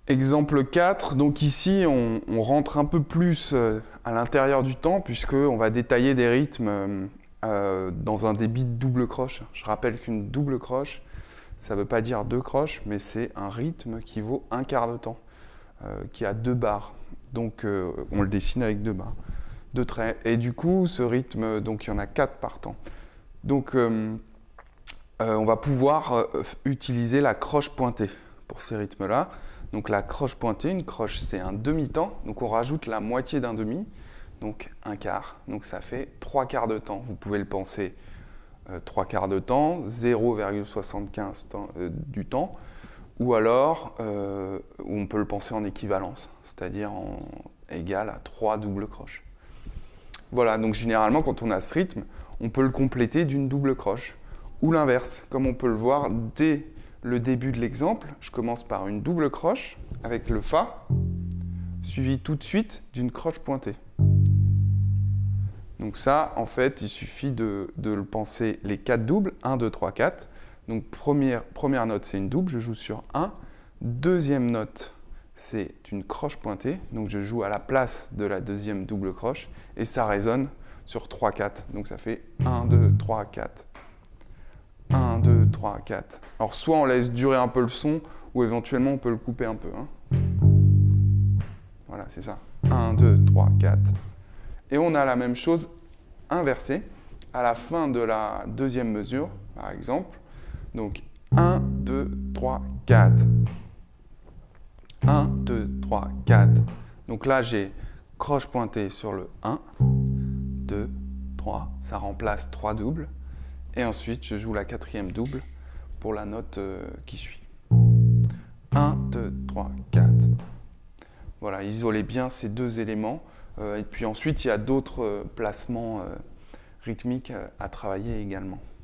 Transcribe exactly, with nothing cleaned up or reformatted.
Exemple quatre, donc ici on, on rentre un peu plus euh, à l'intérieur du temps puisqu'on va détailler des rythmes euh, euh, dans un débit de double croche. Je rappelle qu'une double croche, ça ne veut pas dire deux croches, mais c'est un rythme qui vaut un quart de temps, euh, qui a deux barres. Donc euh, on le dessine avec deux barres, deux traits. Et du coup, ce rythme, donc il y en a quatre par temps. Donc euh, euh, on va pouvoir euh, utiliser la croche pointée pour ces rythmes-là. Donc la croche pointée, une croche c'est un demi-temps, donc on rajoute la moitié d'un demi, donc un quart, donc ça fait trois quarts de temps. Vous pouvez le penser euh, trois quarts de temps, zéro virgule soixante-quinze temps, euh, du temps, ou alors euh, on peut le penser en équivalence, c'est-à-dire en égal à trois doubles croches. Voilà, donc généralement quand on a ce rythme, on peut le compléter d'une double croche, ou l'inverse, comme on peut le voir dès le début de l'exemple, je commence par une double croche avec le Fa, suivi tout de suite d'une croche pointée. Donc ça, en fait, il suffit de, de le penser les quatre doubles, un, deux, trois, quatre. Donc première, première note, c'est une double, je joue sur un. Deuxième note, c'est une croche pointée, donc je joue à la place de la deuxième double croche, et ça résonne sur trois, quatre. Donc ça fait un, deux, trois, quatre. un, deux, trois, quatre. Alors soit on laisse durer un peu le son, ou éventuellement on peut le couper un peu. Hein. Voilà, c'est ça. un, deux, trois, quatre. Et on a la même chose inversée, à la fin de la deuxième mesure, par exemple. Donc un, deux, trois, quatre. un, deux, trois, quatre. Donc là, j'ai croche pointée sur le un, deux, trois. Ça remplace trois doubles. Et ensuite, je joue la quatrième double pour la note euh, qui suit. un, deux, trois, quatre. Voilà, isolez bien ces deux éléments. Euh, et puis ensuite, il y a d'autres euh, placements euh, rythmiques euh, à travailler également.